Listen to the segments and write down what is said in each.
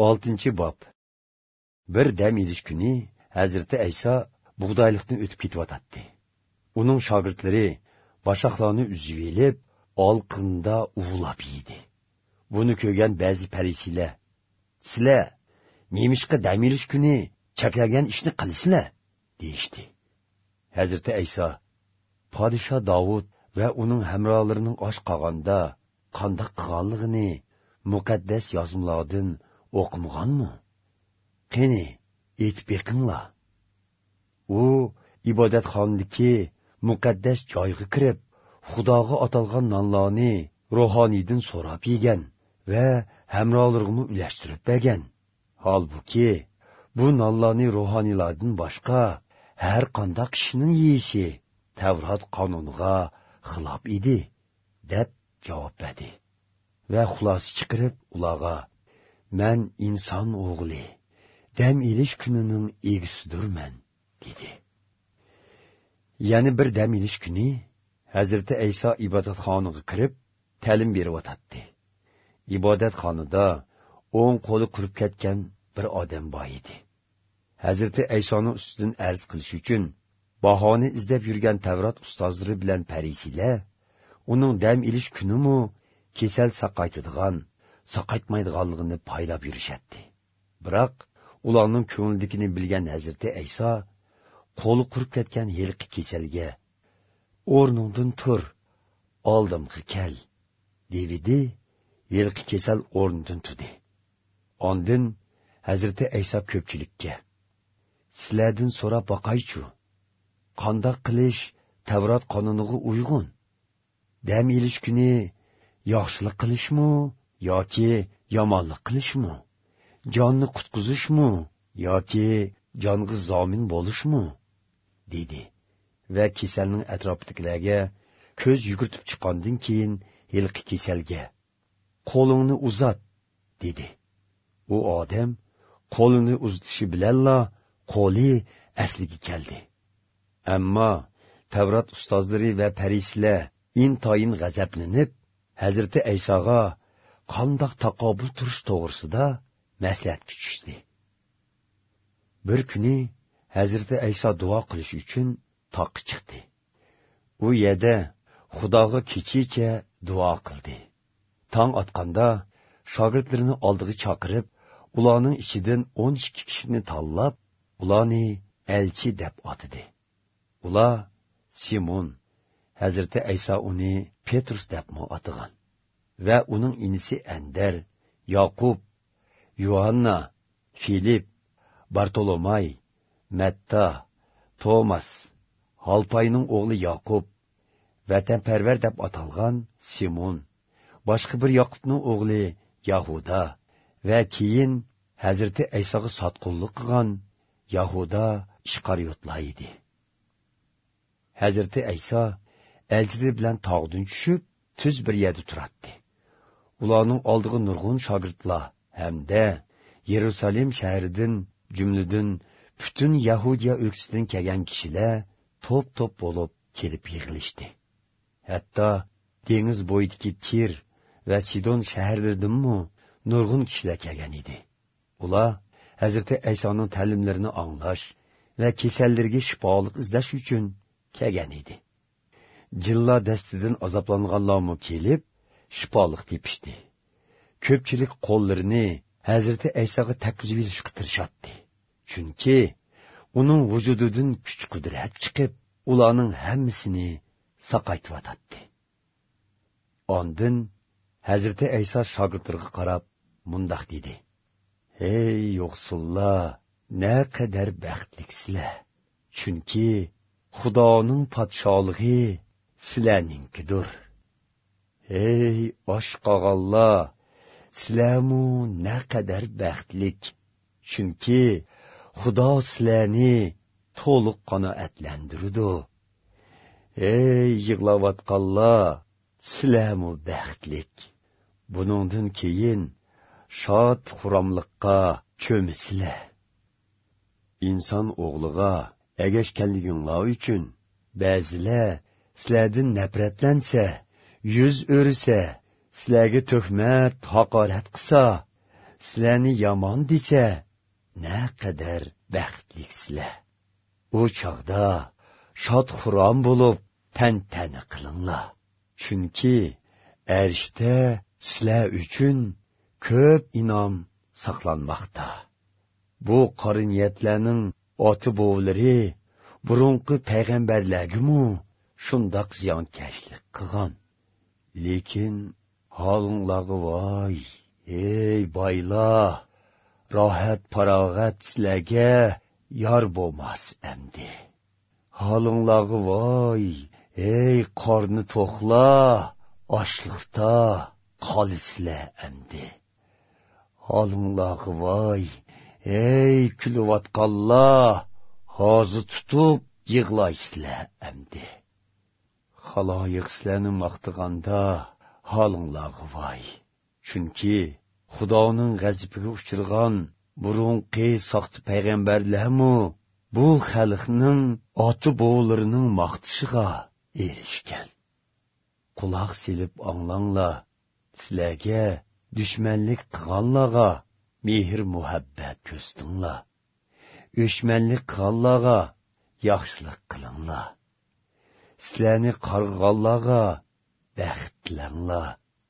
6 bob. Bir dam ilish kuni Hazreti Ayso bug'doylikdan o'tib ketyotdi. Uning shogirdlari boshaqlarni uzib elib, olqinda uvlab yedi. Buni ko'rgan ba'zi farisilar: "Sizlar nemishqa dam ilish kuni chaklagan ishni qilisizlar?" deyishdi. Hazreti Ayso: "Podsho Davud va uning hamrohlarining osh qolganda qanday qilganligini muqaddas yozmalardan o'qimaganmi? Qani, aytib beqinglar." U ibodatxonadagi muqaddas joyga kirib, Xudoga atalgan nonlarni ruhoniydan so'rab yegan va hamrohlarga ulashtirib bergan. Holbuki, bu nonlarni ruhoniylardan boshqa har qanday kishining yeyishi Tavrat qonuniga xilof edi, deb javob berdi. Va xulosa chiqarib ularga: "Men inson o'g'li, dam ilish kunining egisidirman", dedi. Yana bir dam ilish kuni Hazreti Ayso ibodatxonaga kirib, ta'lim berib o'tadi. Ibodatxonada o'ng qo'li qurib ketgan bir odam bor edi. Hazreti Aysoning ustidan arz qilish uchun bahoni izlab yurgan Tavrat ustozlari bilan farisilar uning dam ilish kunimi kasal saqaytmaydiganligini paylab yurishadi. Biroq ularning ko'ngildagini bilgan Hazreti Ayso qo'li qurib ketgan yilqi kasalga: "O'rningdan tur, oldimga kel", dedi. Yilqi kasal o'rnidan turdi. Ondan Hazreti Ayso ko'pchilikka: "Sizlardan so'rab boqaychu, qanday qilish Tavrat qonuniga uyg'un? Dam ilish kuni yaxshilik qilishmi yoki yomonlik qilishmi? Jonni qutqizishmi yoki jonga zomin bo'lishmi?" dedi. Va kasalning atrofidagilarga ko'z yugurtib chiqqandan keyin yilqi kasalga: "Qo'lingni uzat", dedi. U odam qo'lini uzatishi bilanla qo'li asliga keldi. Ammo Tavrat ustozlari va farisilar intoyin g'azablanib, Hazreti Aysoga qandoq taqobil turish to'g'risida maslahat tushdi. Bir kuni Hazreti Ayso duo qilish uchun toqqa chiqdi. U yerda Xudoga kechicha duo qildi. Tong otganda shogirdlarini oldiga chaqirib, ularning ichidan 12 kishini tanlab, ularni elchi deb atadi. Ular Simon, Hazreti Ayso uni Petrus deb atagan va uning inisi Andar, Yaqub, Yohanna, Filip, Bartolomay, Matta, Tomas, Halpayning o'g'li Yaqub, vatanparvar deb atalgan Simon, boshqa bir Yaqubning o'g'li Yahuda va keyin Hazreti Aysoga sotqinlik qilgan Yahuda Ishqariyotlar edi. Hazreti Ayso elchilar bilan tog'dan tushib, tuz bir yerda turardi. Ularning oldiga nurg'un shogirdlar hamda Yerusalim shahridan jumladan butun Yahudiya o'lkasidan kelgan kishilar to'p-to'p bo'lib kelib yig'ilishdi. Hatto dengiz bo'yidagi Tir va Sidon shaharlaridanmi nurg'un kishilar kelgan edi. Ular Hazreti Aysoning ta'limlarini anglash va kasallarga shifolik izlash uchun kelgan edi. Jilla dastidan azoblanganlarmi kelib shifolik tepishdi. Ko'pchilik qo'llarini Hazreti Aysoga takkizib olishga tirishadi. Chunki uning vujudidan kuch-qudrat chiqib, ularning hammasini saqaytib. Ondan Hazreti Ayso shogirdlariga qarab mundaq dedi: "Ey yo'qsullar, naqadar baxtliksizlar! Chunki Xudoning podshohligi sizlarninkidir. Ey oshqog'onlar, sizlarmu naqadar baxtlik! Chunki Xudo sizlarni to'liq qanoatlantirdi. Ey yig'layotganlar, sizlarmu baxtlik! Buningdan keyin shod xuromliqqa cho'misizlar. Inson o'g'liga ergashganliginglar uchun ba'zilar sizlardan nafratlansa, yuz o'risa, sizlarga tuhmat, haqorat qilsa, sizlarni yomon desa, naqadar baxtliksizlar. U chog'da shod-xuron bo'lib, tantana qilinglar. Chunki arshda sizlar uchun ko'p inom saqlanmoqda. Bu qora niyatlarning ota-bovalari burunqi payg'ambarlarga shundoq ziyonkashlik qilgan. Lekin holinglarga voy, ey boylar, rohat farog'at sizlarga yor bo'lmas endi. Holinglarga voy, ey qorni to'qlar, ochliqda qolisizlar endi. Holinglarga voy, ey kulayotganlar, hozir tutib yig'laysizlar endi. Xaloyiq sizlarni maqtaganda holinglarga voy. Chunki Xudoning g'azabiga uchirgan burunqi soxta payg'ambarlarmi bu xalqning ota-bovalarining maqtishiga erishgan. Quloq silib anglanglar, sizlarga dushmanlik qilganlarga mehr-muhabbat ko'rstinglar. O'shmanlik qilganlarga yaxshilik qilinglar. Sizlarni qarg'anlarga baxtlanglar.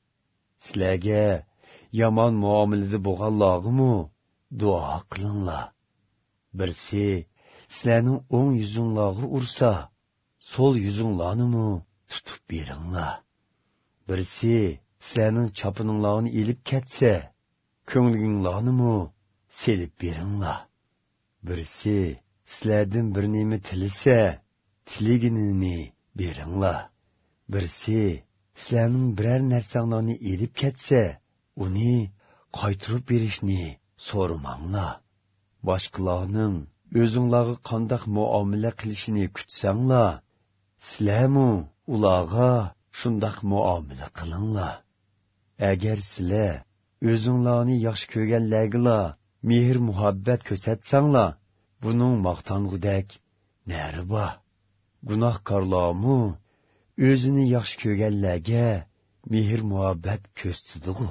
Sizlarga yomon muomalada bo'lganlarga duo qilinglar. Birsi sizlarning o'ng yuzinglarga ursa, so'l yuzinglarni tutib beringlar. Birsi sizlarning chopininglarni elib ketsa, ko'nglinglarni selib beringlar. Birsi sizlardan bir nima tilisa, tiligini beringlar. Birsi sizlarning biror narsanglarni elib ketsa, uni qaytarib berishni so'ramanglar. Boshqalarning o'zinglarga qanday muomala qilishini kutsanglar, sizlarmi ularga shunday muomala qilinglar. Agar sizlar o'zinglarni yaxshi ko'rganlarga mehr-muhabbat ko'rsatsanglar, buning maqtangudek nari bor. Gunohkorlarmi o'zini yaxshi ko'rganlarga mehr-muhabbat ko'rsatdi.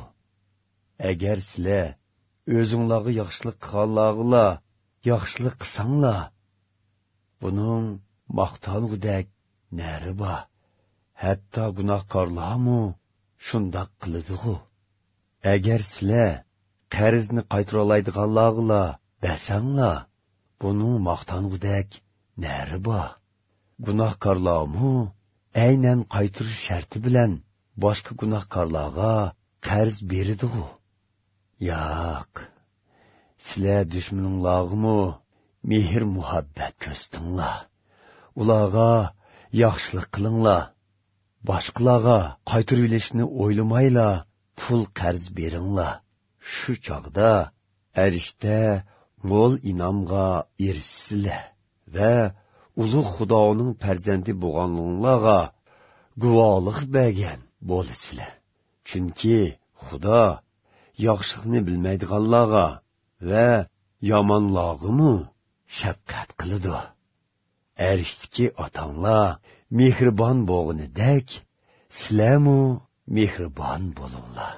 Agar sizlar o'zinglarga yaxshilik qilganlarga yaxshilik qilsanglar, buning maqtangudek nari bor. Hatto gunohkorlarmi shundoq qiladi. Agar sizlar qarzni qaytara oladiganlarga bersanglar, buning maqtangudek nari bor. Gunohkorlarmi aynan qaytarish sharti bilan boshqa gunohkorlarga qarz beradi. Yo'q. Sizlar dushmaninglarga mehr-muhabbat ko'rsatinglar. Ularga yaxshilik qilinglar. Boshqalarga qaytarib olishni o'ylamaylar, pul qarz beringlar. Shu chog'da arishda mo'l inomga erishsizlar va ulug' Xudoning farzandi bo'lganliginglarga guvohlik bergan bo'lasizlar. Chunki Xudo yaxshilikni bilmaydiganlarga va yomonlarga shafqat qiladi. Arishdagi otanglar mehribon bo'lganidek, sizlarmi mehribon bo'linglar.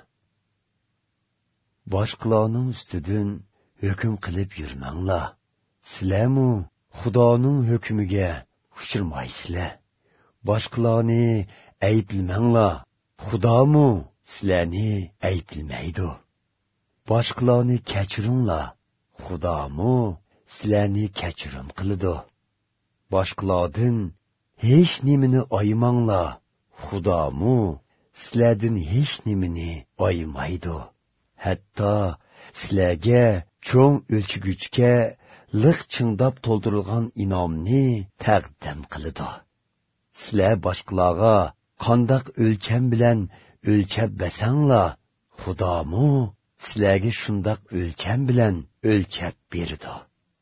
Boshqalarning ustidan hukm qilib yurmanglar. Sizlarmi Xudoning hukmiga uchirmaysizlar. Boshqalarni ayblamanglar. Xudomi sizlarni ayblamaydi. Boshqalarni kechiringlar. Xudomi sizlarni kechirim qiladi. Boshqalardan hech nimani oymanglar. Xudomi sizlardan hech nimani oymaydi. Hatto sizlarga cho'ng o'lchiguchga liq chingdab to'ldirilgan inomni taqdim qiladi. Sizlar boshqalarga qandoq o'lcham bilan o'lchab besanglar, Xudomi sizlarga shundoq o'lcham bilan o'lchab beradi.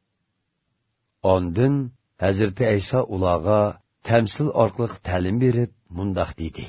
Ondan Hazreti Ayso ularga tamsil orqali ta'lim berib mundoq dedi: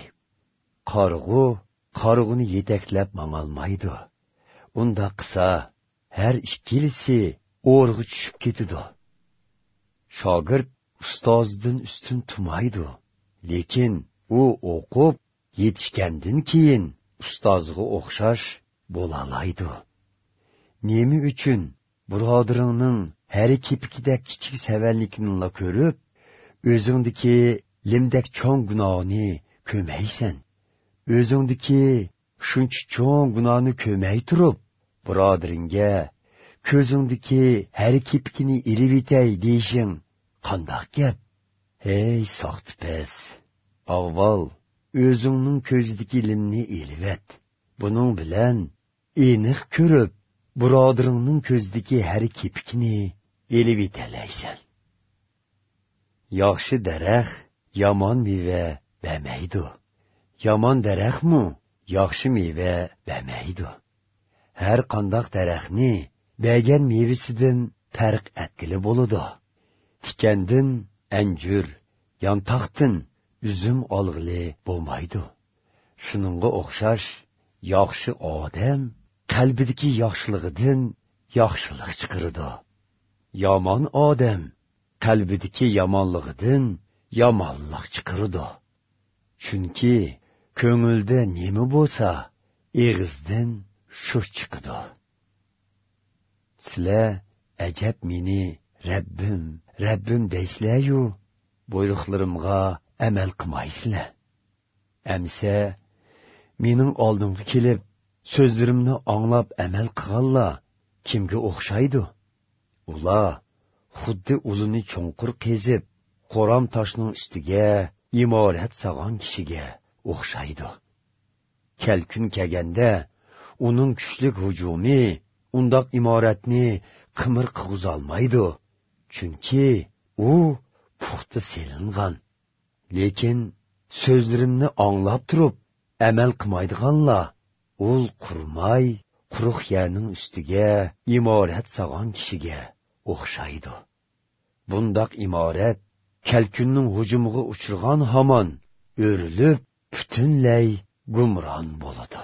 Qarg'uni yetaklab mangolmaydi. Unda qilsa, har ikkilisi o'rg'i tushib ketadi. Shogird ustozidan ustun turmaydi, lekin u o'qib yetishgandan keyin ustoziga o'xshash bo'la oladi. nemi üçün birodarının her kipikidek kichik sevenlikini ko'rib, o'zingdiki limdek cho'ng gunohni ko'maysan. O'zingdiki shuncha cho'ng gunohni ko'may turib, birodaringga ko'zingdiki her kipikini ilib etay deyishing qandoq gap? Hey soxtipes, avval o'zingning ko'zidagi limni ilib et. Buning bilan aniq ko'rib, birodaringning ko'zidagi har kipikni ilib etalaysan. Yaxshi daraxt yomon meva bermaydi. Yomon daraxtmi yaxshi meva bermaydi. Har qandoq daraxtni bergan mevasidan farq etgili bo'ladi. Tikandin anjur, yantoqdan üzüm olg'ili bo'lmaydi. Shuningga o'xshash, yaxshi odam qalbidagi yaxshiligidan yaxshilik chiqaradi. Yomon odam qalbidagi yomonligidan yomonlik chiqaradi. Chunki ko'ngilda nima bo'lsa, og'izdan shu chiqadi. Sizlar ajab meni Rabbim, Rabbim deysizlar-yu, buyruqlarimga amal qilmaysizlar. Amsa mening oldimga kelib, so'zlarimni anglab amal qilganlar kimga o'xshaydi? Ular xuddi uluni cho'nqur qezib, qo'ram toshning ustiga imorat solgan kishiga o'xshaydi. Kelkun kelganda uning kuchlik hujumi undoq imoratni qimir qilg'izolmaydi. Chunki u puxta selingan. Lekin so'zlarimni anglab turib, amal qilmaydiganlar, ul qurmay, quruq yerning ustiga imorat solgan kishiga o'xshaydi. Bundoq imorat kalkunning hujumiga uchirgan hamon o'rilib, butunlay gumron bo'ladi.